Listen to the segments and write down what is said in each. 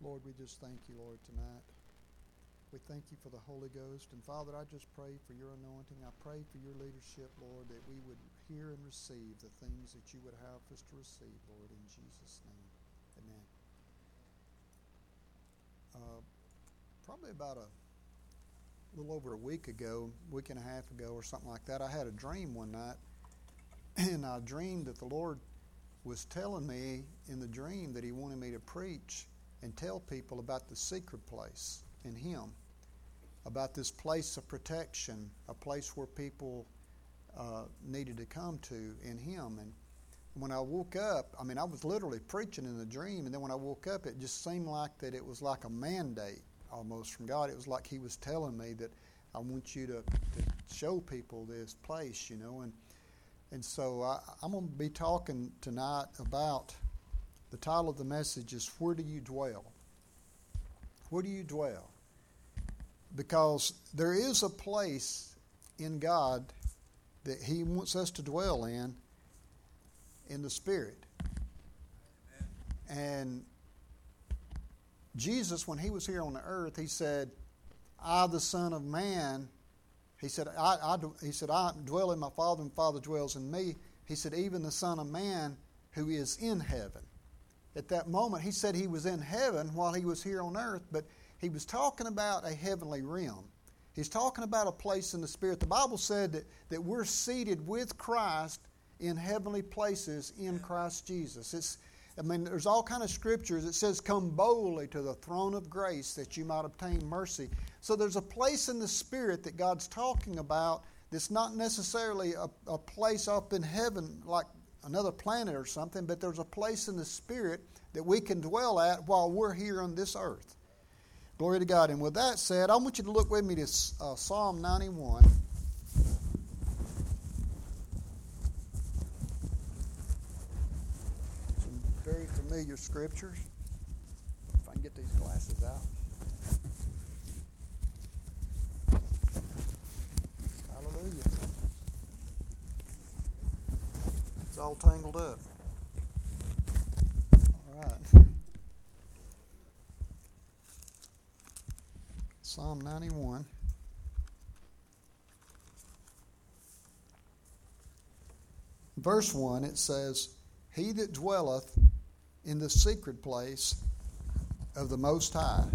Lord, we just thank you, Lord, tonight. We thank you for the Holy Ghost. And Father, I just pray for your anointing. I pray for your leadership, Lord, that we would hear and receive the things that you would have us to receive, Lord, in Jesus' name. Amen. Probably about a little over a week and a half ago or something like that, I had a dream one night. And I dreamed that the Lord was telling me in the dream that he wanted me to preach and tell people about the secret place in him, about this place of protection, a place where people needed to come to in him. And when I woke up, I was literally preaching in the dream, and then when I woke up, it just seemed like that it was like a mandate almost from God. It was like he was telling me that I want you to show people this place, And so I'm going to be talking tonight about, the title of the message is, Where Do You Dwell? Where do you dwell? Because there is a place in God that he wants us to dwell in the Spirit. Amen. And Jesus, when he was here on the earth, he said, I, the Son of Man, He said, I dwell in my Father, and the Father dwells in me. He said, even the Son of Man who is in heaven. At that moment, he said he was in heaven while he was here on earth, but he was talking about a heavenly realm. He's talking about a place in the Spirit. The Bible said that we're seated with Christ in heavenly places in Christ Jesus. There's all kind of scriptures. It says, come boldly to the throne of grace that you might obtain mercy. So there's a place in the Spirit that God's talking about that's not necessarily a place up in heaven like another planet or something, but there's a place in the Spirit that we can dwell at while we're here on this earth. Glory to God. And with that said, I want you to look with me to Psalm 91. Very familiar scriptures. If I can get these glasses out. Hallelujah. It's all tangled up. All right. Psalm 91. Verse 1, it says, He that dwelleth in the secret place of the Most High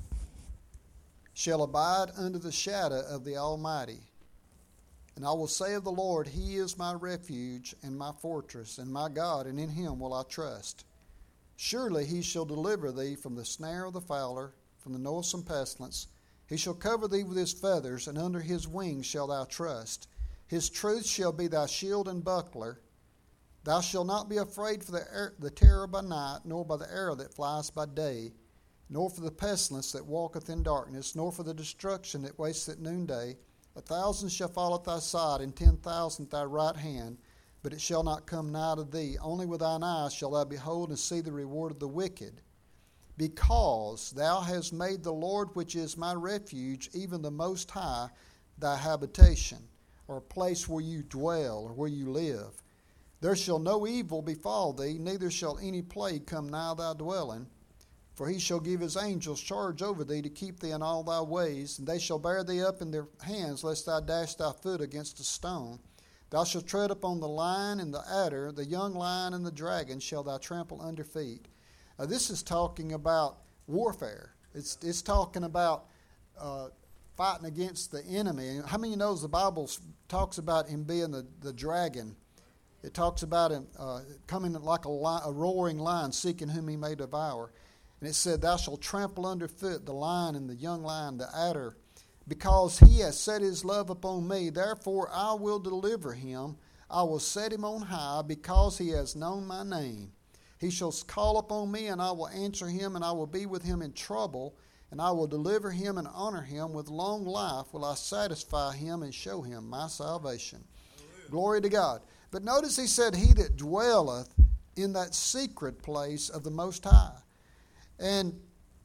shall abide under the shadow of the Almighty. And I will say of the Lord, He is my refuge and my fortress and my God, and in Him will I trust. Surely He shall deliver thee from the snare of the fowler, from the noisome pestilence. He shall cover thee with His feathers, and under His wings shalt thou trust. His truth shall be thy shield and buckler. Thou shalt not be afraid for the terror by night, nor by the arrow that flies by day, nor for the pestilence that walketh in darkness, nor for the destruction that wasteth at noonday. 1,000 shall fall at thy side, and 10,000 at thy right hand, but it shall not come nigh to thee. Only with thine eyes shalt thou behold and see the reward of the wicked. Because thou hast made the Lord, which is my refuge, even the Most High, thy habitation, or a place where you dwell, or where you live. There shall no evil befall thee, neither shall any plague come nigh thy dwelling. For he shall give his angels charge over thee to keep thee in all thy ways, and they shall bear thee up in their hands, lest thou dash thy foot against a stone. Thou shalt tread upon the lion and the adder, the young lion and the dragon shall thou trample under feet. This is talking about warfare. It's talking about fighting against the enemy. How many knows the Bible talks about him being the dragon? It talks about him coming like a roaring lion, seeking whom he may devour. And it said, Thou shalt trample underfoot the lion and the young lion, the adder, because he has set his love upon me. Therefore I will deliver him. I will set him on high, because he has known my name. He shall call upon me, and I will answer him, and I will be with him in trouble, and I will deliver him and honor him. With long life will I satisfy him and show him my salvation. Hallelujah. Glory to God. But notice he said, He that dwelleth in that secret place of the Most High. And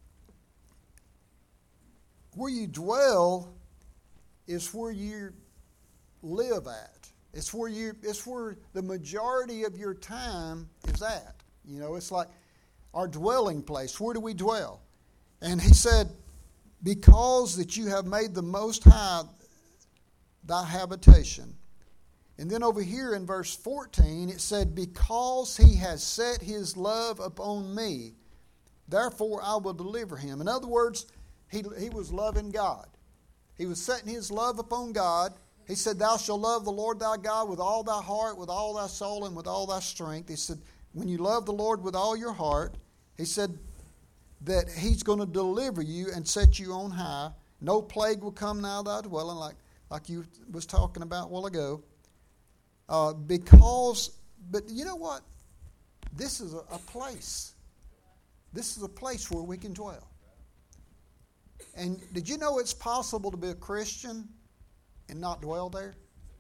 where you dwell is where you live at. It's where the majority of your time is at. It's like our dwelling place. Where do we dwell? And he said, because that you have made the Most High thy habitation. And then over here in verse 14, it said, because he has set his love upon me, therefore I will deliver him. In other words, he was loving God. He was setting his love upon God. He said, thou shalt love the Lord thy God with all thy heart, with all thy soul, and with all thy strength. He said, when you love the Lord with all your heart, he said that he's going to deliver you and set you on high. No plague will come nigh thy dwelling, like you was talking about a while ago. But you know what? This is a place. This is a place where we can dwell. And did you know it's possible to be a Christian and not dwell there?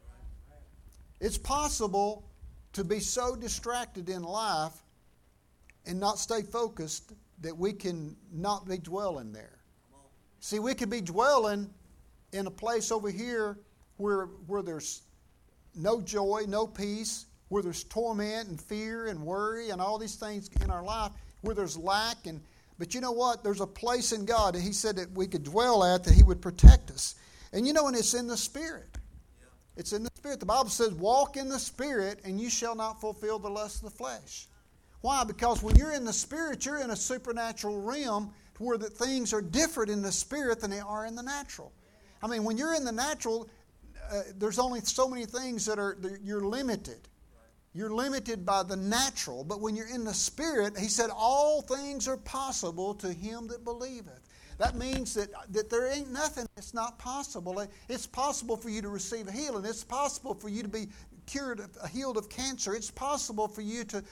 It's possible to be so distracted in life and not stay focused that we can not be dwelling there. See, we could be dwelling in a place over here where there's no joy, no peace, where there's torment and fear and worry and all these things in our life, where there's lack. But you know what? There's a place in God that He said that we could dwell at, that He would protect us. And you know, and it's in the Spirit. It's in the Spirit. The Bible says, walk in the Spirit and you shall not fulfill the lust of the flesh. Why? Because when you're in the Spirit, you're in a supernatural realm where that things are different in the Spirit than they are in the natural. I mean, when you're in the natural, there's only so many things you're limited. You're limited by the natural. But when you're in the Spirit, He said, all things are possible to him that believeth. That means that there ain't nothing that's not possible. It's possible for you to receive a healing. It's possible for you to be healed of cancer. It's possible for you to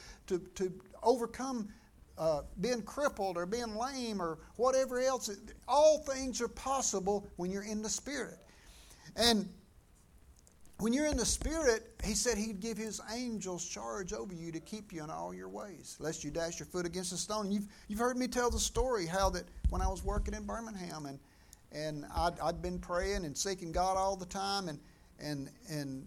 overcome being crippled or being lame or whatever else. All things are possible when you're in the Spirit. And when you're in the Spirit, He said He'd give His angels charge over you to keep you in all your ways, lest you dash your foot against a stone. And you've heard me tell the story how that when I was working in Birmingham and I'd been praying and seeking God all the time, and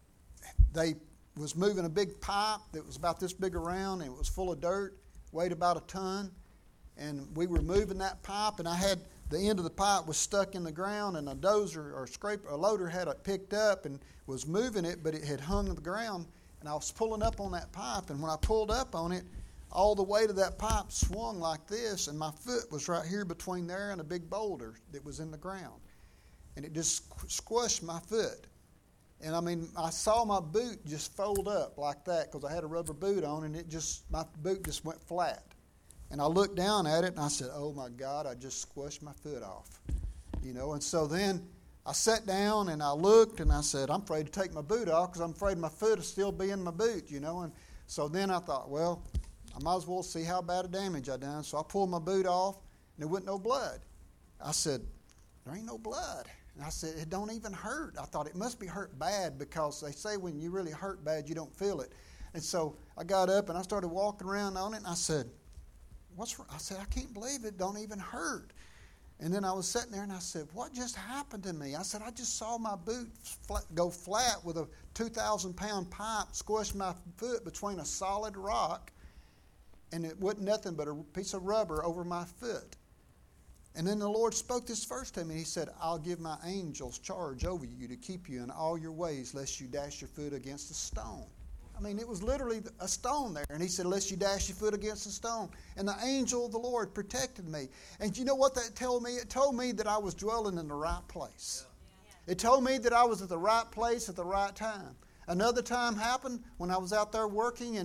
they was moving a big pipe that was about this big around, and it was full of dirt, weighed about a ton, and we were moving that pipe, and I had the end of the pipe was stuck in the ground, and a dozer or a loader had it picked up and was moving it, but it had hung to the ground, and I was pulling up on that pipe, and when I pulled up on it, all the weight of that pipe swung like this, and my foot was right here between there and a big boulder that was in the ground, and it just squished my foot. And I mean, I saw my boot just fold up like that because I had a rubber boot on, and my boot just went flat. And I looked down at it, and I said, oh, my God, I just squished my foot off. And so then I sat down, and I looked, and I said, I'm afraid to take my boot off because I'm afraid my foot will still be in my boot, And so then I thought, well, I might as well see how bad a damage I done. So I pulled my boot off, and there wasn't no blood. I said, there ain't no blood. And I said, it don't even hurt. I thought it must be hurt bad because they say when you really hurt bad, you don't feel it. And so I got up, and I started walking around on it, and I said, what's wrong? I said, I can't believe it don't even hurt. And then I was sitting there and I said, what just happened to me? I said, I just saw my boot go flat with a 2,000-pound pipe squish my foot between a solid rock, and it wasn't nothing but a piece of rubber over my foot. And then the Lord spoke this verse to me. He said, I'll give my angels charge over you to keep you in all your ways, lest you dash your foot against a stone. I mean, it was literally a stone there. And He said, lest you dash your foot against a stone. And the angel of the Lord protected me. And you know what that told me? It told me that I was dwelling in the right place. It told me that I was at the right place at the right time. Another time happened when I was out there working,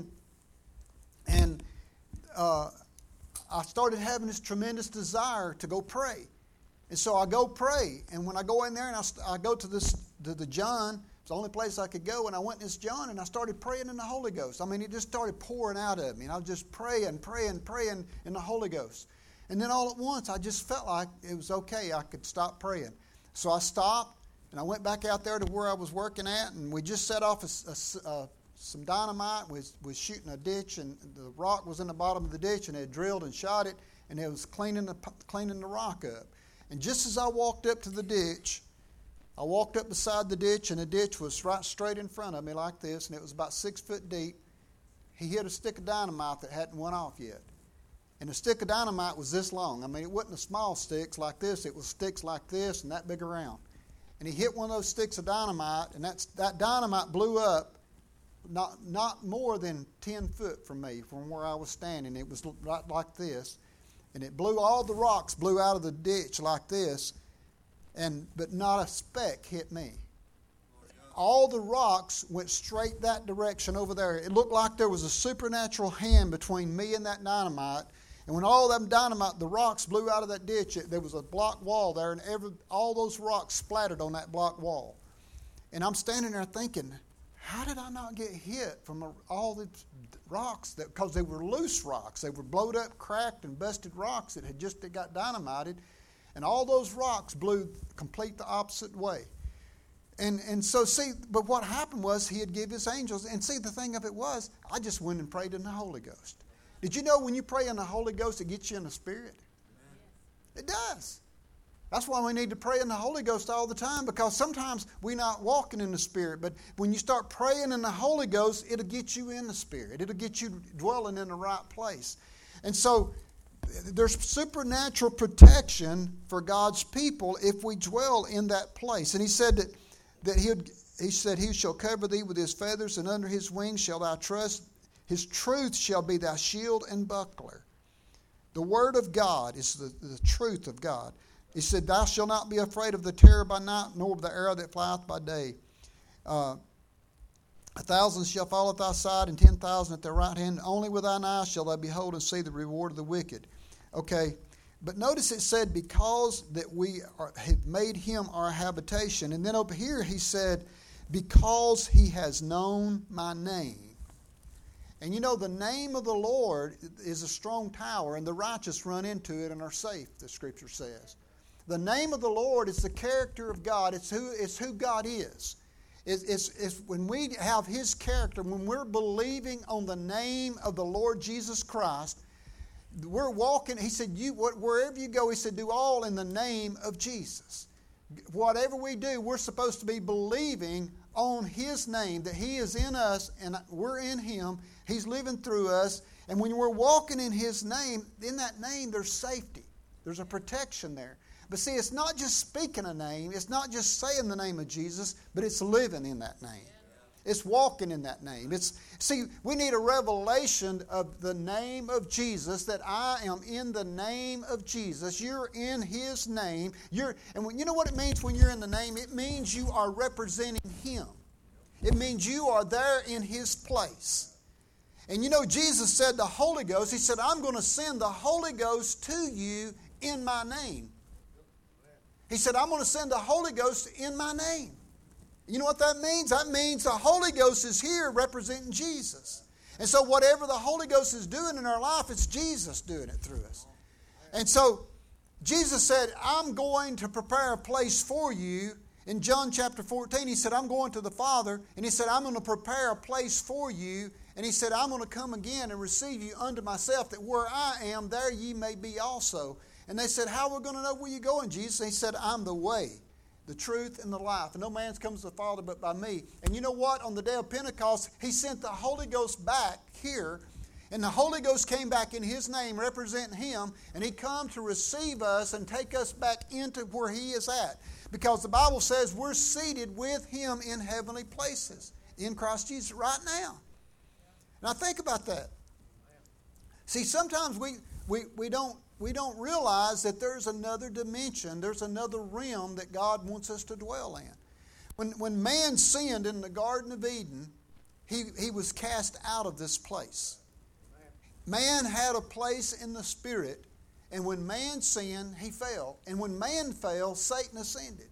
and I started having this tremendous desire to go pray. And so I go pray. And when I go in there and I go to the John, it's the only place I could go, and I went in this John, and I started praying in the Holy Ghost. I mean, it just started pouring out of me, and I was just praying in the Holy Ghost. And then all at once, I just felt like it was okay. I could stop praying. So I stopped, and I went back out there to where I was working at, and we just set off some dynamite. We was shooting a ditch, and the rock was in the bottom of the ditch, and they had drilled and shot it, and it was cleaning the rock up. And just as I walked up to the ditch, I walked up beside the ditch, and the ditch was right straight in front of me like this, and it was about 6 foot deep. He hit a stick of dynamite that hadn't went off yet. And the stick of dynamite was this long. I mean, it wasn't a small sticks like this. It was sticks like this and that big around. And he hit one of those sticks of dynamite, and that dynamite blew up not more than 10 foot from me, from where I was standing. It was right like this. And it blew, all the rocks blew out of the ditch like this, but not a speck hit me. All the rocks went straight that direction over there. It looked like there was a supernatural hand between me and that dynamite. And when all them dynamite, the rocks blew out of that ditch, there was a block wall there, and all those rocks splattered on that block wall. And I'm standing there thinking, how did I not get hit from all the rocks? Because they were loose rocks. They were blowed up, cracked, and busted rocks that had just got dynamited. And all those rocks blew complete the opposite way. And so, see, but what happened was he had give his angels. And see, the thing of it was, I just went and prayed in the Holy Ghost. Did you know when you pray in the Holy Ghost, it gets you in the Spirit? It does. That's why we need to pray in the Holy Ghost all the time, because sometimes we're not walking in the Spirit. But when you start praying in the Holy Ghost, it'll get you in the Spirit. It'll get you dwelling in the right place. And so there's supernatural protection for God's people if we dwell in that place. And he said that he shall cover thee with his feathers, and under his wings shall thou trust. His truth shall be thy shield and buckler. The word of God is the truth of God. He said, thou shalt not be afraid of the terror by night, nor of the arrow that flieth by day. 1,000 shall fall at thy side, and 10,000 at thy right hand. Only with thine eyes shall thou behold and see the reward of the wicked. Okay, but notice it said, because that we have made him our habitation. And then over here he said, because he has known my name. And you know, the name of the Lord is a strong tower, and the righteous run into it and are safe, the Scripture says. The name of the Lord is the character of God. It's who God is. It's when we have his character, when we're believing on the name of the Lord Jesus Christ, we're walking. He said, wherever you go, he said, do all in the name of Jesus. Whatever we do, we're supposed to be believing on his name, that he is in us and we're in him. He's living through us. And when we're walking in his name, in that name there's safety. There's a protection there. But see, it's not just speaking a name. It's not just saying the name of Jesus, but it's living in that name. It's walking in that name. See, we need a revelation of the name of Jesus, that I am in the name of Jesus. You're in his name. You know what it means when you're in the name? It means you are representing him. It means you are there in his place. And you know, Jesus said the Holy Ghost, he said, I'm going to send the Holy Ghost to you in my name. He said, I'm going to send the Holy Ghost in my name. You know what that means? That means the Holy Ghost is here representing Jesus. And so whatever the Holy Ghost is doing in our life, it's Jesus doing it through us. And so Jesus said, I'm going to prepare a place for you. In John chapter 14, he said, I'm going to the Father. And he said, I'm going to prepare a place for you. And he said, I'm going to come again and receive you unto myself, that where I am, there ye may be also. And they said, how are we going to know where you're going, Jesus? And he said, I'm the way, the truth, and the life. And no man comes to the Father but by me. And you know what? On the day of Pentecost, he sent the Holy Ghost back here. And the Holy Ghost came back in his name, representing him. And he come to receive us and take us back into where he is at. Because the Bible says we're seated with him in heavenly places in Christ Jesus right now. Now think about that. See, sometimes we don't realize that there's another dimension, there's another realm that God wants us to dwell in. When man sinned in the Garden of Eden, he was cast out of this place. Man had a place in the Spirit, and when man sinned, he fell. And when man fell, Satan ascended.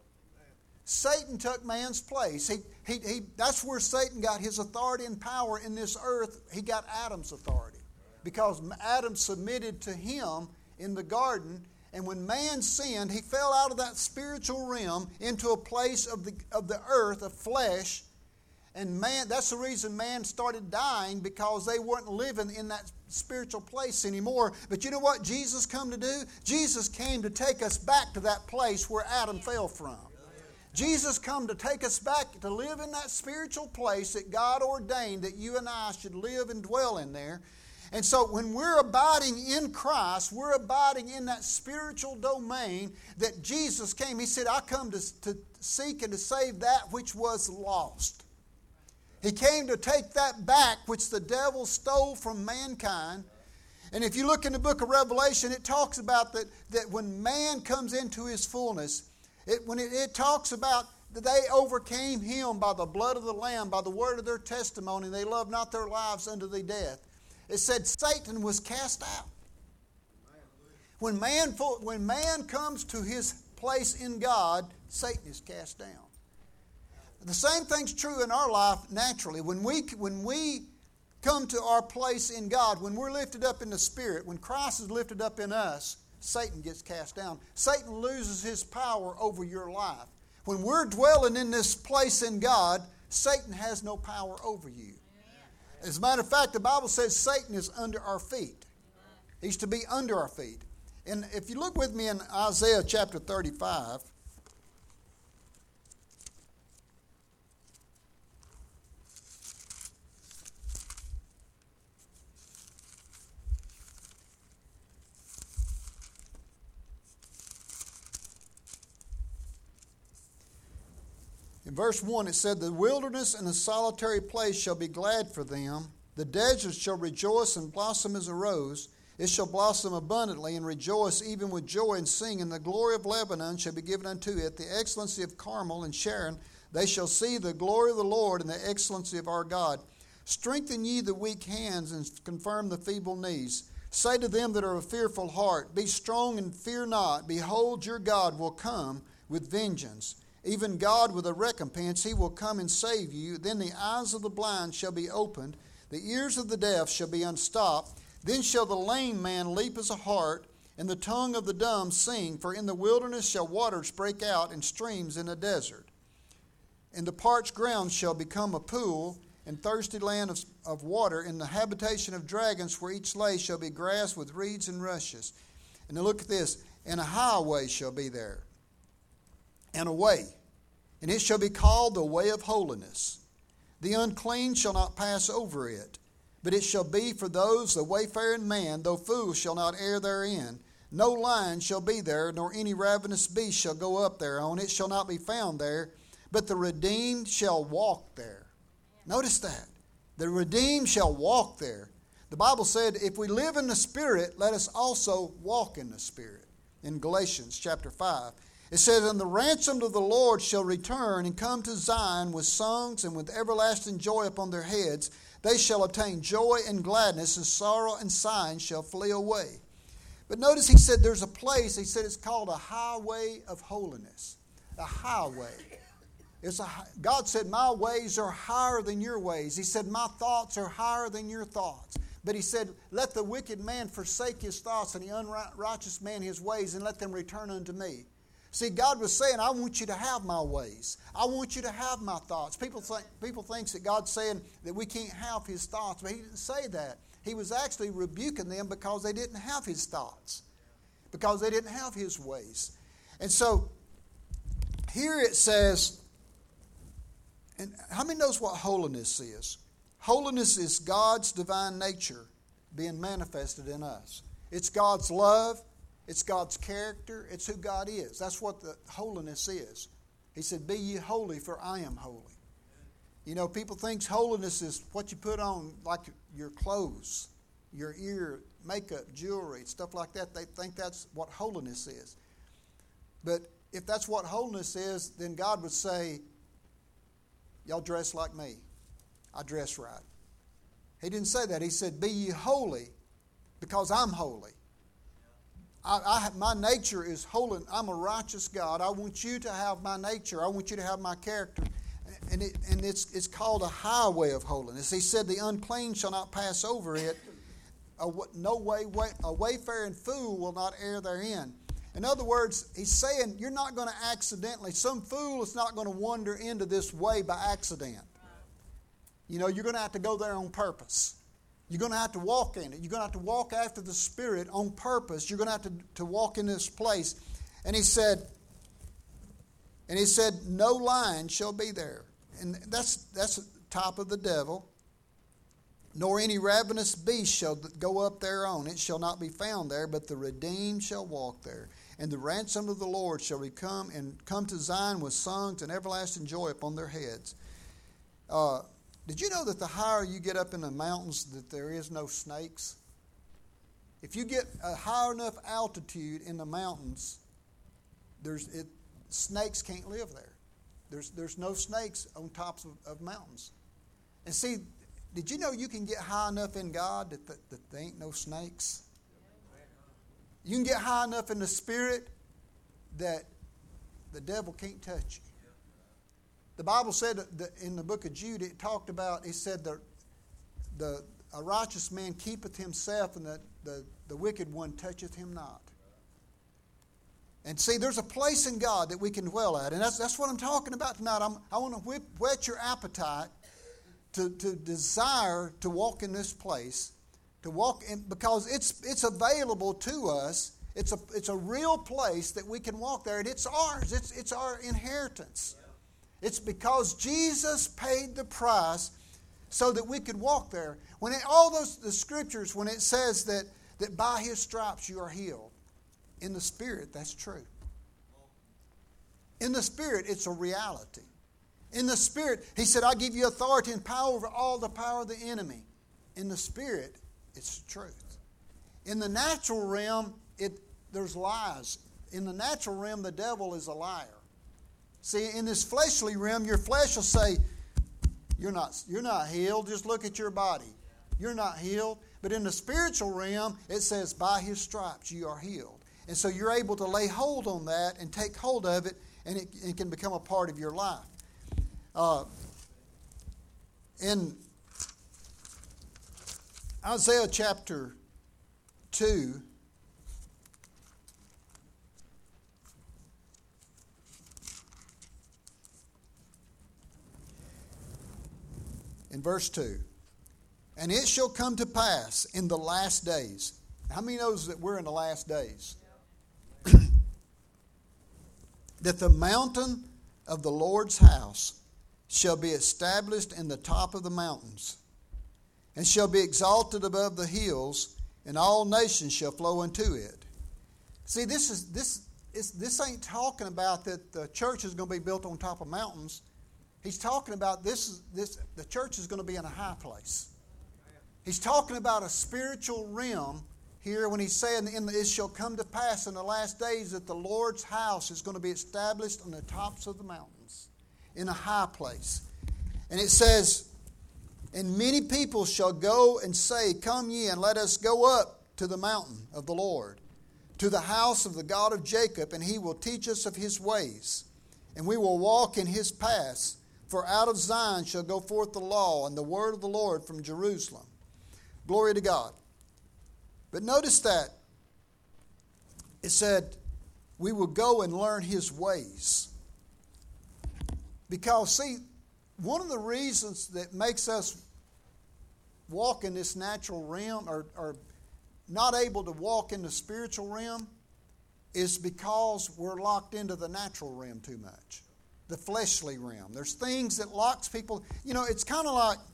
Satan took man's place. That's where Satan got his authority and power in this earth. He got Adam's authority, because Adam submitted to him in the garden. And when man sinned, he fell out of that spiritual realm into a place of the earth, of flesh. And man, that's the reason man started dying, because they weren't living in that spiritual place anymore. But you know what Jesus come to do? Jesus came to take us back to that place where Adam fell from. Jesus come to take us back to live in that spiritual place that God ordained that you and I should live and dwell in there. And so when we're abiding in Christ, we're abiding in that spiritual domain that Jesus came. He said, I come to seek and to save that which was lost. He came to take that back which the devil stole from mankind. And if you look in the book of Revelation, it talks about that when man comes into his fullness, it talks about that they overcame him by the blood of the Lamb, by the word of their testimony, and they loved not their lives unto the death. It said Satan was cast out. When man comes to his place in God, Satan is cast down. The same thing's true in our life naturally. When we come to our place in God, when we're lifted up in the Spirit, when Christ is lifted up in us, Satan gets cast down. Satan loses his power over your life. When we're dwelling in this place in God, Satan has no power over you. As a matter of fact, the Bible says Satan is under our feet. He's to be under our feet. And if you look with me in Isaiah chapter 35, in verse 1 it said, the wilderness and the solitary place shall be glad for them. The desert shall rejoice and blossom as a rose. It shall blossom abundantly and rejoice even with joy and sing. And the glory of Lebanon shall be given unto it. The excellency of Carmel and Sharon. They shall see the glory of the Lord and the excellency of our God. Strengthen ye the weak hands and confirm the feeble knees. Say to them that are of fearful heart, be strong and fear not. Behold, your God will come with vengeance. Even God with a recompense, he will come and save you. Then the eyes of the blind shall be opened, the ears of the deaf shall be unstopped. Then shall the lame man leap as a hart, and the tongue of the dumb sing. For in the wilderness shall waters break out, and streams in the desert. And the parched ground shall become a pool, and thirsty land of water. In the habitation of dragons, where each lay shall be grass with reeds and rushes. And now look at this. And a highway shall be there, and a way, and it shall be called the way of holiness. The unclean shall not pass over it, but it shall be for those, the wayfaring man, though fools shall not err therein. No lion shall be there, nor any ravenous beast shall go up thereon. It shall not be found there, but the redeemed shall walk there. Notice that. The redeemed shall walk there. The Bible said, if we live in the Spirit, let us also walk in the Spirit. In Galatians chapter 5. It says, and the ransomed of the Lord shall return and come to Zion with songs and with everlasting joy upon their heads. They shall obtain joy and gladness, and sorrow and sighing shall flee away. But notice he said there's a place, he said it's called a highway of holiness. A highway. God said, my ways are higher than your ways. He said, my thoughts are higher than your thoughts. But he said, let the wicked man forsake his thoughts, and the unrighteous man his ways, and let them return unto me. See, God was saying, I want you to have my ways. I want you to have my thoughts. People think that God's saying that we can't have his thoughts, but he didn't say that. He was actually rebuking them because they didn't have his thoughts, because they didn't have his ways. And so here it says, and how many knows what holiness is? Holiness is God's divine nature being manifested in us. It's God's love. It's God's character. It's who God is. That's what the holiness is. He said, be ye holy, for I am holy. You know, people think holiness is what you put on, like your clothes, your ear, makeup, jewelry, stuff like that. They think that's what holiness is. But if that's what holiness is, then God would say, y'all dress like me. I dress right. He didn't say that. He said, be ye holy, because I'm holy. My nature is holy. I'm a righteous God. I want you to have my nature. I want you to have my character. And it's called a highway of holiness. He said the unclean shall not pass over it. A wayfaring fool will not err therein. In other words, he's saying you're not going to accidentally, some fool is not going to wander into this way by accident. You know, you're going to have to go there on purpose. You're going to have to walk in it. You're going to have to walk after the Spirit on purpose. You're going to have to walk in this place. And he said, no lion shall be there. And that's the type of the devil. nor any ravenous beast shall go up thereon. It shall not be found there, but the redeemed shall walk there. And the ransom of the Lord shall come to Zion with songs and everlasting joy upon their heads. Did you know that the higher you get up in the mountains, that there is no snakes? If you get a high enough altitude in the mountains, snakes can't live there. There's no snakes on tops of mountains. And see, did you know you can get high enough in God that there ain't no snakes? You can get high enough in the Spirit that the devil can't touch you. The Bible said that in the book of Jude, it said that a righteous man keepeth himself, and the wicked one toucheth him not. And see, there's a place in God that we can dwell at. And that's what I'm talking about tonight. I want to whet your appetite to desire to walk in this place, to walk in, because it's available to us. It's a real place that we can walk there, and it's ours. It's our inheritance. It's because Jesus paid the price so that we could walk there. The scriptures, when it says that by His stripes you are healed, in the Spirit, that's true. In the Spirit, it's a reality. In the Spirit, He said, I give you authority and power over all the power of the enemy. In the Spirit, it's the truth. In the natural realm, there's lies. In the natural realm, the devil is a liar. See, in this fleshly realm, your flesh will say, you're not healed. Just look at your body. You're not healed. But in the spiritual realm, it says, by His stripes you are healed. And so you're able to lay hold on that and take hold of it, and it can become a part of your life. In Isaiah chapter 2, in verse 2, and it shall come to pass in the last days. How many knows that we're in the last days? That the mountain of the Lord's house shall be established in the top of the mountains, and shall be exalted above the hills, and all nations shall flow unto it. See, this ain't talking about that the church is going to be built on top of mountains. He's talking about the church is going to be in a high place. He's talking about a spiritual realm here when he's saying, it shall come to pass in the last days that the Lord's house is going to be established on the tops of the mountains, in a high place. And it says, and many people shall go and say, come ye, and let us go up to the mountain of the Lord, to the house of the God of Jacob, and He will teach us of His ways, and we will walk in His paths. For out of Zion shall go forth the law and the word of the Lord from Jerusalem. Glory to God. But notice that it said, we will go and learn His ways. Because, see, one of the reasons that makes us walk in this natural realm or not able to walk in the spiritual realm is because we're locked into the natural realm too much. The fleshly realm. There's things that locks people. It's kind of like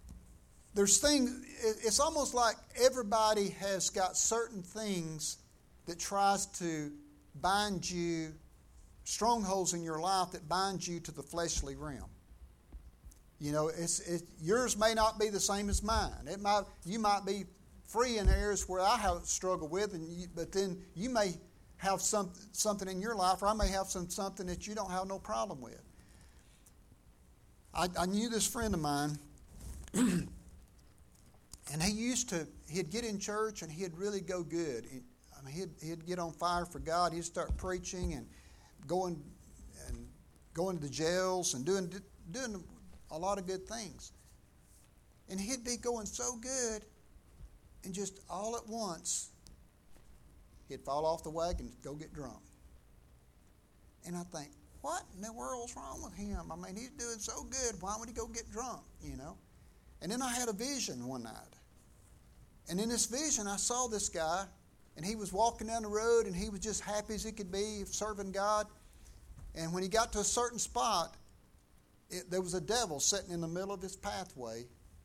it's almost like everybody has got certain things that tries to bind you, strongholds in your life that bind you to the fleshly realm. Yours may not be the same as mine. You might be free in areas where I have struggled with, but then you may have something in your life, or I may have something that you don't have no problem with. I knew this friend of mine, and he'd get in church and he'd really go good. He'd get on fire for God. He'd start preaching and going to the jails and doing a lot of good things. And he'd be going so good, and just all at once, he'd fall off the wagon and go get drunk. And I think, what in the world's wrong with him? He's doing so good. Why would he go get drunk, And then I had a vision one night. And in this vision, I saw this guy, and he was walking down the road, and he was just happy as he could be, serving God. And when he got to a certain spot, there was a devil sitting in the middle of his pathway,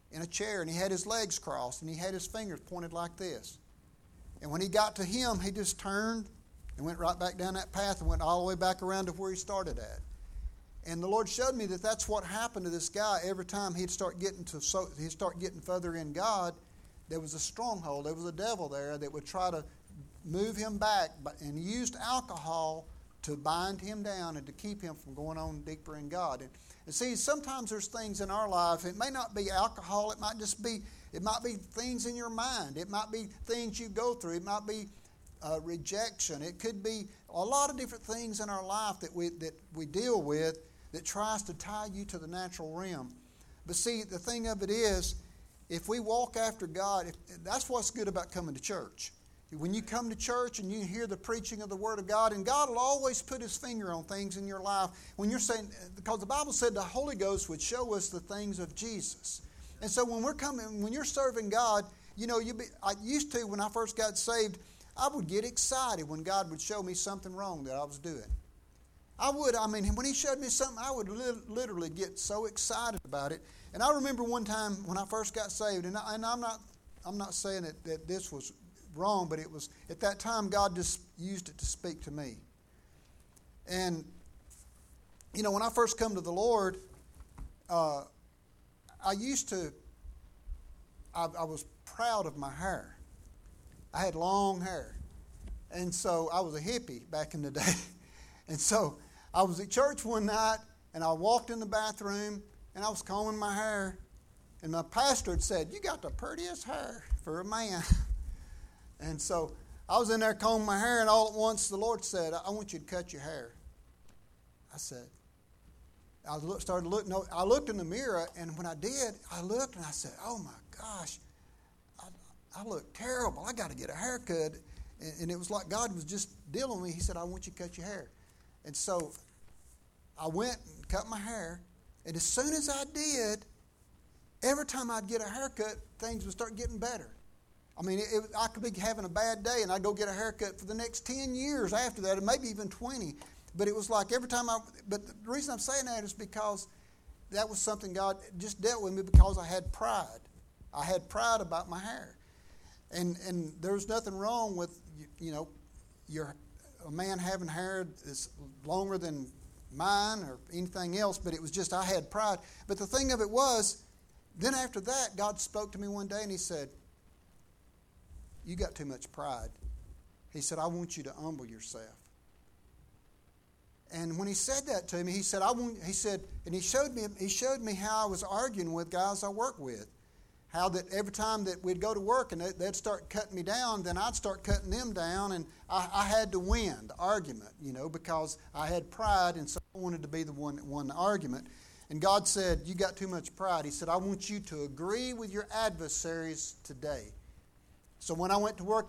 in a chair, and he had his legs crossed, and he had his fingers pointed like this. And when he got to him, he just turned and went right back down that path and went all the way back around to where he started at. And the Lord showed me that that's what happened to this guy. Every time he'd start getting further in God, there was a stronghold. There was a devil there that would try to move him back, and he used alcohol to bind him down and to keep him from going on deeper in God. And see, sometimes there's things in our life. It may not be alcohol. It might be things in your mind. It might be things you go through. It might be rejection. It could be a lot of different things in our life that we deal with that tries to tie you to the natural realm. But see, the thing of it is, if we walk after God, that's what's good about coming to church. When you come to church and you hear the preaching of the Word of God, and God will always put His finger on things in your life. When you're saying, because the Bible said the Holy Ghost would show us the things of Jesus. And so when you're serving God, I used to, when I first got saved, I would get excited when God would show me something wrong that I was doing. When He showed me something, I would literally get so excited about it. And I remember one time when I first got saved, and I'm not saying that this was wrong, but it was at that time God just used it to speak to me. And when I first come to the Lord, I was proud of my hair. I had long hair. And so I was a hippie back in the day. And so I was at church one night, and I walked in the bathroom, and I was combing my hair. And my pastor had said, "You got the prettiest hair for a man." And so I was in there combing my hair, and all at once the Lord said, "I want you to cut your hair." I said, I looked in the mirror, and when I did, I looked and I said, "Oh my gosh, I look terrible. I got to get a haircut." And it was like God was just dealing with me. He said, "I want you to cut your hair." And so I went and cut my hair, and as soon as I did, every time I'd get a haircut, things would start getting better. I could be having a bad day, and I'd go get a haircut for the next 10 years after that, and maybe even 20. But it was like every time but the reason I'm saying that is because that was something God just dealt with me, because I had pride. I had pride about my hair. And there's nothing wrong with, a man having hair that's longer than mine or anything else, but it was just I had pride. But the thing of it was, then after that, God spoke to me one day, and He said, "You got too much pride." He said, "I want you to humble yourself." And when He said that to me, He said, and He showed me how I was arguing with guys I work with. How that every time that we'd go to work and they'd start cutting me down, then I'd start cutting them down, and I had to win the argument, because I had pride, and so I wanted to be the one that won the argument. And God said, "You got too much pride." He said, "I want you to agree with your adversaries today." So when I went to work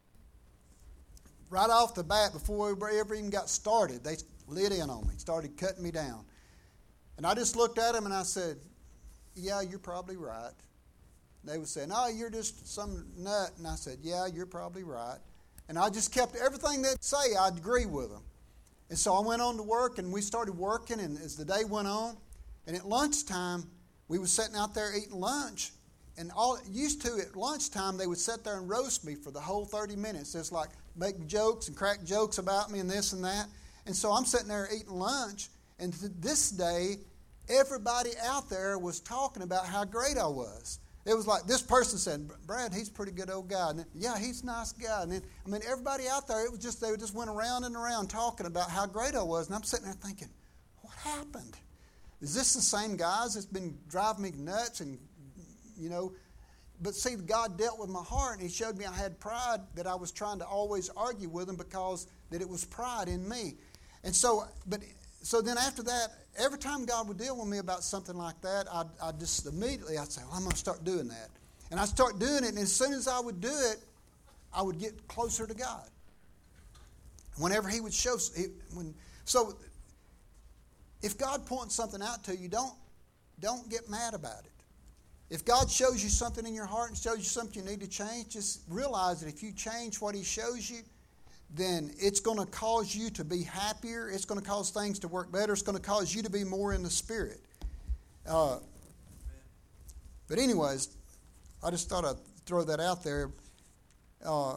right off the bat, before we ever even got started, they lit in on me, started cutting me down. And I just looked at them and I said, "Yeah, you're probably right." They would say, "No, you're just some nut." And I said, "Yeah, you're probably right." And I just kept everything they'd say, I'd agree with them. And so I went on to work, and we started working, and as the day went on, and at lunchtime, we were sitting out there eating lunch. And at lunchtime, they would sit there and roast me for the whole 30 minutes. It's like make jokes and crack jokes about me and this and that. And so I'm sitting there eating lunch, and this day, everybody out there was talking about how great I was. It was like this person said, "Brad, he's a pretty good old guy." And then, "Yeah, he's a nice guy." And then, everybody out there, they just went around and around talking about how great I was. And I'm sitting there thinking, what happened? Is this the same guys that's been driving me nuts? And, but see, God dealt with my heart, and He showed me I had pride, that I was trying to always argue with Him because that it was pride in me. And so then after that, every time God would deal with me about something like that, I'd just immediately, I'd say, "Well, I'm going to start doing that." And I'd start doing it, and as soon as I would do it, I would get closer to God. Whenever He would show, so if God points something out to you, don't get mad about it. If God shows you something in your heart and shows you something you need to change, just realize that if you change what He shows you, then it's going to cause you to be happier. It's going to cause things to work better. It's going to cause you to be more in the Spirit. But anyways, I just thought I'd throw that out there. But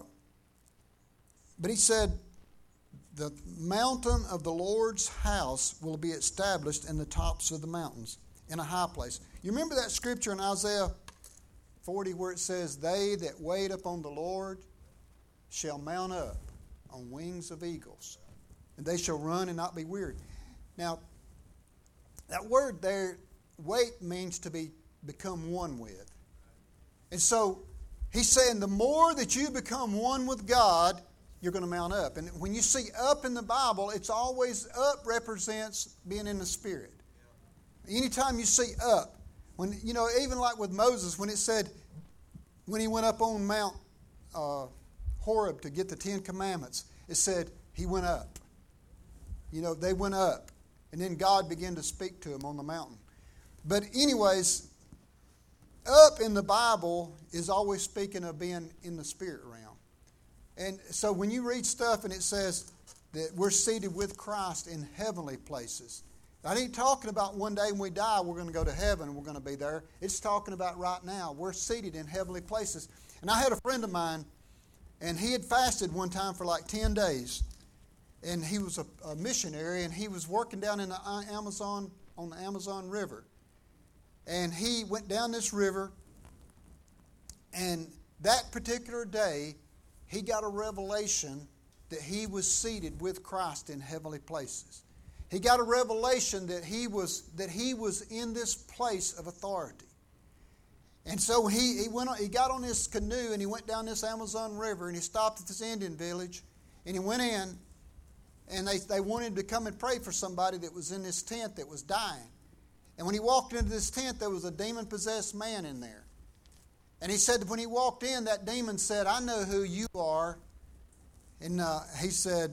he said, the mountain of the Lord's house will be established in the tops of the mountains, in a high place. You remember that scripture in Isaiah 40 where it says, they that wait upon the Lord shall mount up on wings of eagles, and they shall run and not be weary. Now, that word there, wait, means to become one with. And so he's saying the more that you become one with God, you're going to mount up. And when you see up in the Bible, it's always up represents being in the Spirit. Anytime you see up, when even like with Moses, when it said, when he went up on Mount Horeb to get the 10 Commandments, it said he went up. They went up. And then God began to speak to him on the mountain. But anyways, up in the Bible is always speaking of being in the spirit realm. And so when you read stuff and it says that we're seated with Christ in heavenly places, I ain't talking about one day when we die we're going to go to heaven and we're going to be there. It's talking about right now. We're seated in heavenly places. And I had a friend of mine, and he had fasted one time for like 10 days. And he was a missionary, and he was working down in the Amazon, on the Amazon River. And he went down this river, and that particular day, he got a revelation that he was seated with Christ in heavenly places. He got a revelation that he was in this place of authority. And so he got on his canoe, and he went down this Amazon River, and he stopped at this Indian village, and he went in. And they wanted him to come and pray for somebody that was in this tent that was dying. And when he walked into this tent, there was a demon-possessed man in there. And he said that when he walked in, that demon said, I know who you are. And he said,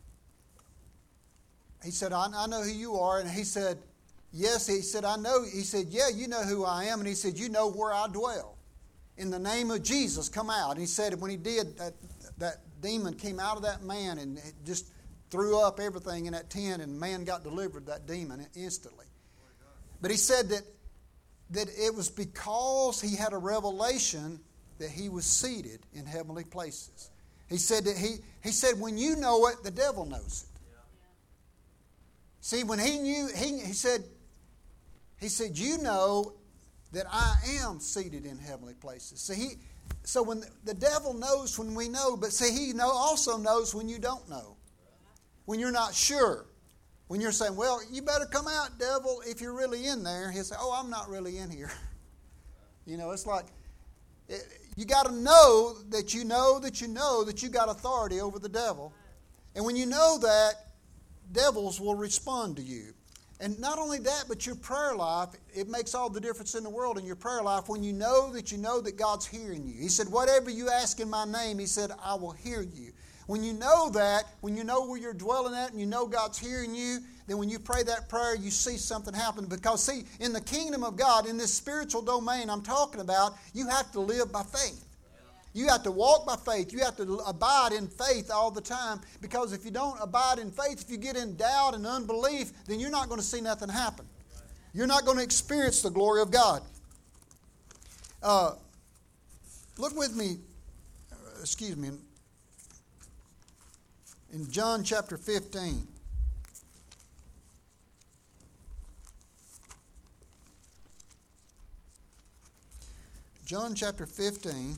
I know who you are. And he said, yes. He said, I know. He said, yeah, you know who I am. And he said, you know where I dwell. In the name of Jesus, come out. And he said when he did, that demon came out of that man and it just threw up everything in that tent, and the man got delivered, that demon, instantly. But he said that it was because he had a revelation that he was seated in heavenly places. He said that he said when you know it, the devil knows it. See, when he knew, he said, you know that I am seated in heavenly places. See, so when the devil knows when we know, but see, he also knows when you don't know. When you're not sure. When you're saying, well, you better come out, devil, if you're really in there. He'll say, oh, I'm not really in here. It's like, you got to know that you know that you know that you got authority over the devil. And when you know that, devils will respond to you. And not only that, but your prayer life, it makes all the difference in the world in your prayer life when you know that God's hearing you. He said, whatever you ask in my name, he said, I will hear you. When you know that, when you know where you're dwelling at and you know God's hearing you, then when you pray that prayer, you see something happen. Because, see, in the kingdom of God, in this spiritual domain I'm talking about, you have to live by faith. You have to walk by faith. You have to abide in faith all the time. Because if you don't abide in faith, if you get in doubt and unbelief, then you're not going to see nothing happen. You're not going to experience the glory of God. Look with me, in John chapter 15. John chapter 15.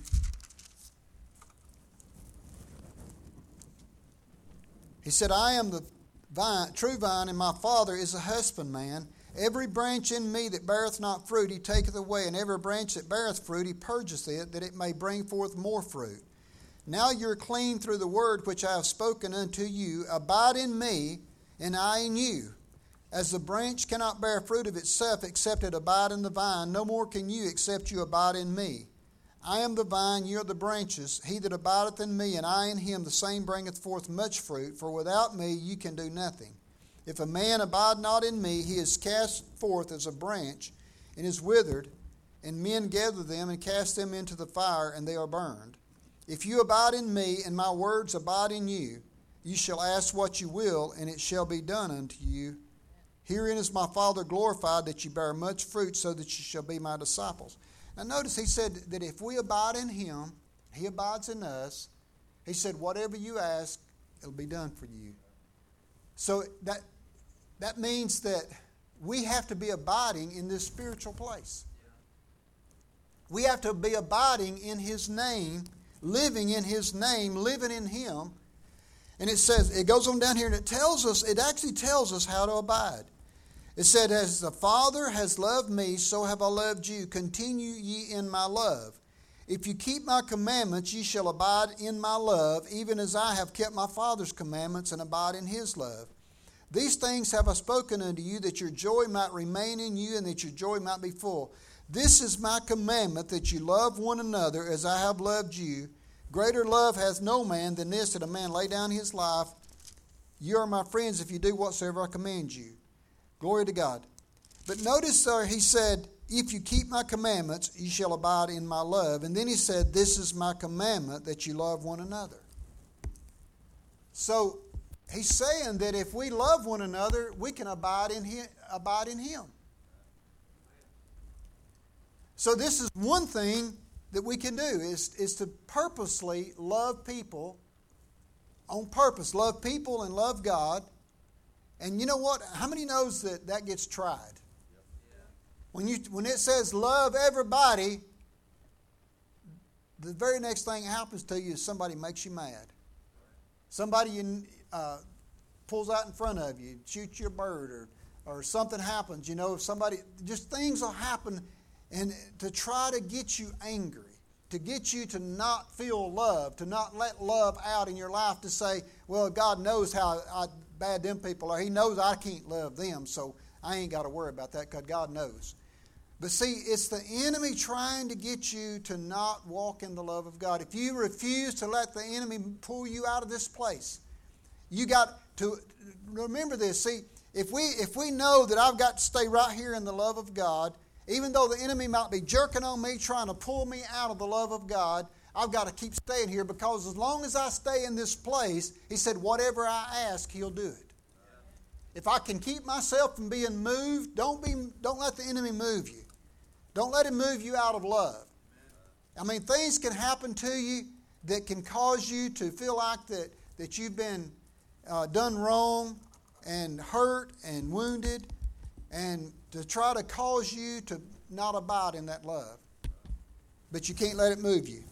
He said, I am the true vine, and my Father is a husbandman. Every branch in me that beareth not fruit, he taketh away, and every branch that beareth fruit, he purgeth it, that it may bring forth more fruit. Now you're clean through the word which I have spoken unto you. Abide in me, and I in you. As the branch cannot bear fruit of itself except it abide in the vine, no more can you except you abide in me. I am the vine, ye are the branches. He that abideth in me, and I in him, the same bringeth forth much fruit. For without me you can do nothing. If a man abide not in me, he is cast forth as a branch, and is withered, and men gather them and cast them into the fire, and they are burned. If you abide in me, and my words abide in you, you shall ask what you will, and it shall be done unto you. Herein is my Father glorified, that you bear much fruit, so that you shall be my disciples. Now notice he said that if we abide in him, he abides in us. He said, whatever you ask, it'll be done for you. So that means that we have to be abiding in this spiritual place. We have to be abiding in his name, living in his name, living in him. And it says, it goes on down here and it actually tells us how to abide. It said, as the Father has loved me, so have I loved you. Continue ye in my love. If you keep my commandments, ye shall abide in my love, even as I have kept my Father's commandments and abide in his love. These things have I spoken unto you, that your joy might remain in you, and that your joy might be full. This is my commandment, that you love one another as I have loved you. Greater love has no man than this, that a man lay down his life. You are my friends if you do whatsoever I command you. Glory to God. But notice there he said, if you keep my commandments, you shall abide in my love. And then he said, this is my commandment, that you love one another. So he's saying that if we love one another, we can abide in him. So this is one thing that we can do, is to purposely love people on purpose. Love people and love God. And you know what? How many knows that gets tried? When it says love everybody, the very next thing that happens to you is somebody makes you mad. Somebody pulls out in front of you, shoots your bird, or something happens. Just things will happen, and to try to get you angry, to get you to not feel love, to not let love out in your life, to say, well, God knows how bad them people are. He knows I can't love them, so I ain't got to worry about that because God knows. But see, it's the enemy trying to get you to not walk in the love of God. If you refuse to let the enemy pull you out of this place, you got to remember this. See, if we know that I've got to stay right here in the love of God, even though the enemy might be jerking on me, trying to pull me out of the love of God, I've got to keep staying here, because as long as I stay in this place, he said, whatever I ask, he'll do it. If I can keep myself from being moved, don't let the enemy move you. Don't let him move you out of love. I mean, things can happen to you that can cause you to feel like that you've been done wrong and hurt and wounded, and to try to cause you to not abide in that love. But you can't let it move you.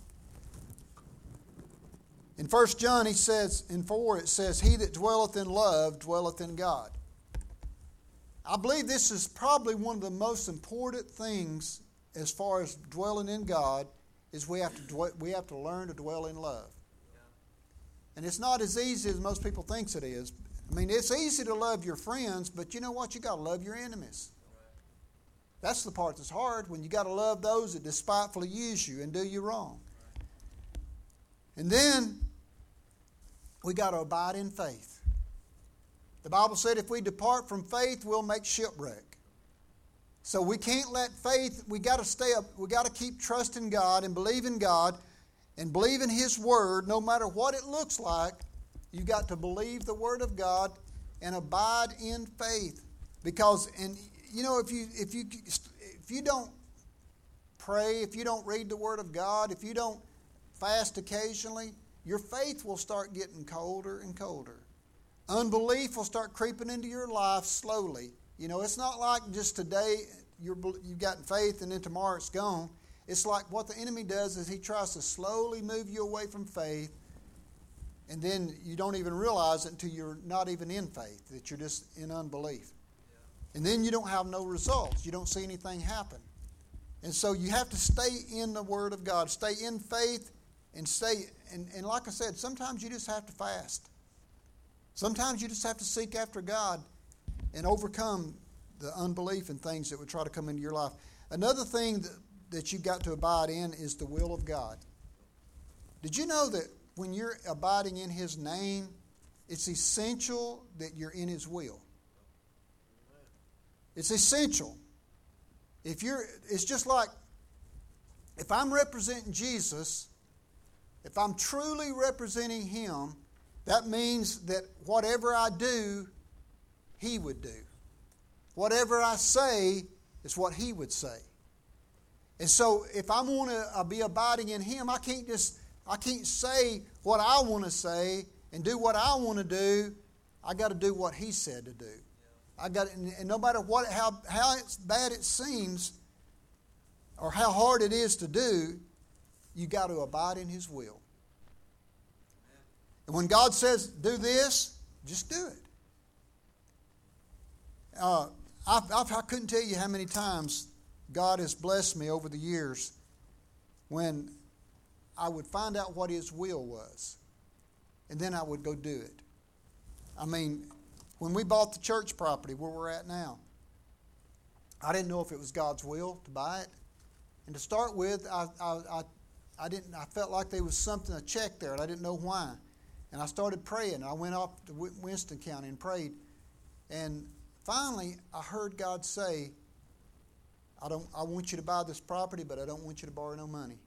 In 1 John, he says, in 4, it says, he that dwelleth in love dwelleth in God. I believe this is probably one of the most important things as far as dwelling in God, is we have to learn to dwell in love. And it's not as easy as most people think it is. I mean, it's easy to love your friends, but you know what? You got to love your enemies. That's the part that's hard, when you got to love those that despitefully use you and do you wrong. And then we got to abide in faith. The Bible said if we depart from faith, we'll make shipwreck. So we can't let faith, we got to stay up, we got to keep trusting God and believe in God and believe in His Word, no matter what it looks like. You've got to believe the Word of God and abide in faith. Because, and you know, if you don't pray, if you don't read the Word of God, if you don't fast occasionally, your faith will start getting colder and colder. Unbelief will start creeping into your life slowly. You know, it's not like just today you've gotten faith and then tomorrow it's gone. It's like what the enemy does is he tries to slowly move you away from faith, and then you don't even realize it until you're not even in faith, that you're just in unbelief. And then you don't have no results. You don't see anything happen. And so you have to stay in the Word of God, stay in faith, and stay, and like I said, sometimes you just have to fast. Sometimes you just have to seek after God and overcome the unbelief and things that would try to come into your life. Another thing that you've got to abide in is the will of God. Did you know that when you're abiding in His name, it's essential that you're in His will? It's essential. It's just like, if I'm representing Jesus, if I'm truly representing Him, that means that whatever I do, He would do. Whatever I say is what He would say. And so if I want to be abiding in Him, I can't say what I want to say and do what I want to do. I got to do what He said to do. And no matter how bad it seems or how hard it is to do, you got to abide in His will. And when God says, do this, just do it. I couldn't tell you how many times God has blessed me over the years when I would find out what His will was, and then I would go do it. I mean, when we bought the church property where we're at now, I didn't know if it was God's will to buy it. And to start with, I felt like there was a check there, and I didn't know why. And I started praying. I went off to Winston County and prayed. And finally, I heard God say, I want you to buy this property, but I don't want you to borrow no money.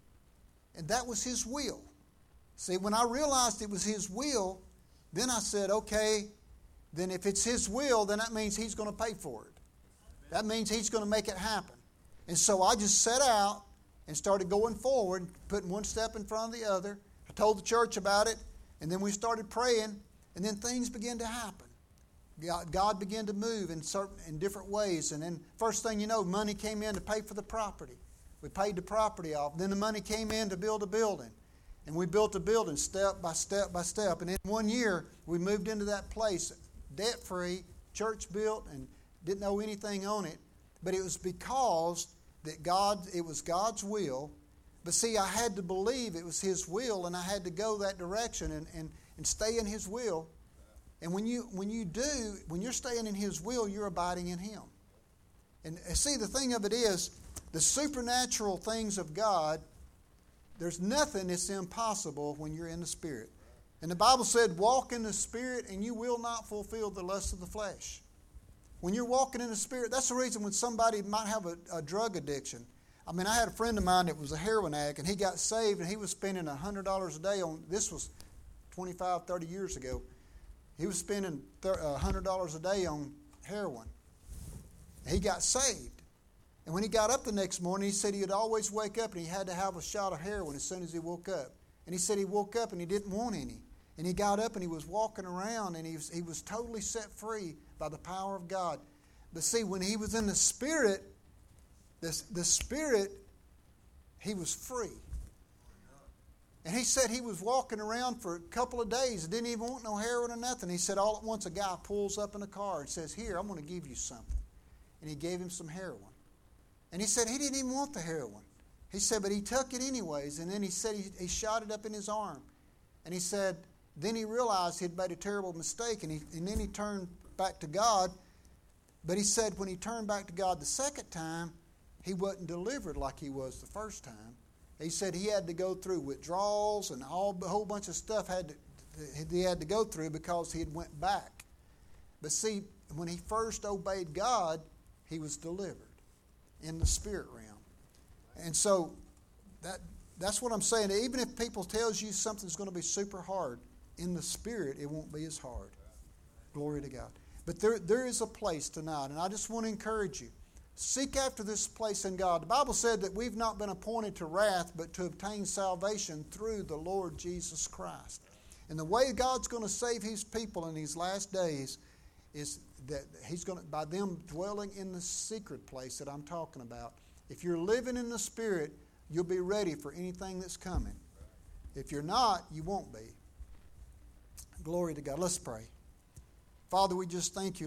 And that was His will. See, when I realized it was His will, then I said, okay, then if it's His will, then that means He's going to pay for it. That means He's going to make it happen. And so I just set out and started going forward, putting one step in front of the other. I told the church about it, and then we started praying, and then things began to happen. God began to move in different ways. And then first thing you know, money came in to pay for the property. We paid the property off. Then the money came in to build a building. And we built a building step by step by step. And in 1 year, we moved into that place debt-free, church built, and didn't know anything on it. But it was because it was God's will. But see, I had to believe it was His will, and I had to go that direction and stay in His will. And when you're staying in His will, you're abiding in Him. And see, the thing of it is, the supernatural things of God, there's nothing that's impossible when you're in the Spirit. And the Bible said, walk in the Spirit and you will not fulfill the lust of the flesh. When you're walking in the Spirit, that's the reason when somebody might have a drug addiction. I mean, I had a friend of mine that was a heroin addict, and he got saved, and he was spending $100 a day on, this was 25, 30 years ago. He was spending $100 a day on heroin. He got saved. And when he got up the next morning, he said he would always wake up and he had to have a shot of heroin as soon as he woke up. And he said he woke up and he didn't want any. And he got up and he was walking around and he was totally set free by the power of God. But see, when he was in the Spirit, the Spirit, he was free. And he said he was walking around for a couple of days and didn't even want no heroin or nothing. He said all at once a guy pulls up in a car and says, here, I'm going to give you something. And he gave him some heroin. And he said he didn't even want the heroin. He said, but he took it anyways. And then he said he shot it up in his arm. And he said, then he realized he'd made a terrible mistake. And then he turned back to God. But he said when he turned back to God the second time, he wasn't delivered like he was the first time. He said he had to go through withdrawals and a whole bunch of stuff he had to go through because he had went back. But see, when he first obeyed God, he was delivered in the spirit realm. And so that's what I'm saying. Even if people tells you something's going to be super hard, in the spirit it won't be as hard. Glory to God. But there is a place tonight, and I just want to encourage you. Seek after this place in God. The Bible said that we've not been appointed to wrath, but to obtain salvation through the Lord Jesus Christ. And the way God's going to save His people in these last days is that He's going to, by them dwelling in the secret place that I'm talking about. If you're living in the Spirit, you'll be ready for anything that's coming. If you're not, you won't be. Glory to God. Let's pray. Father, we just thank you.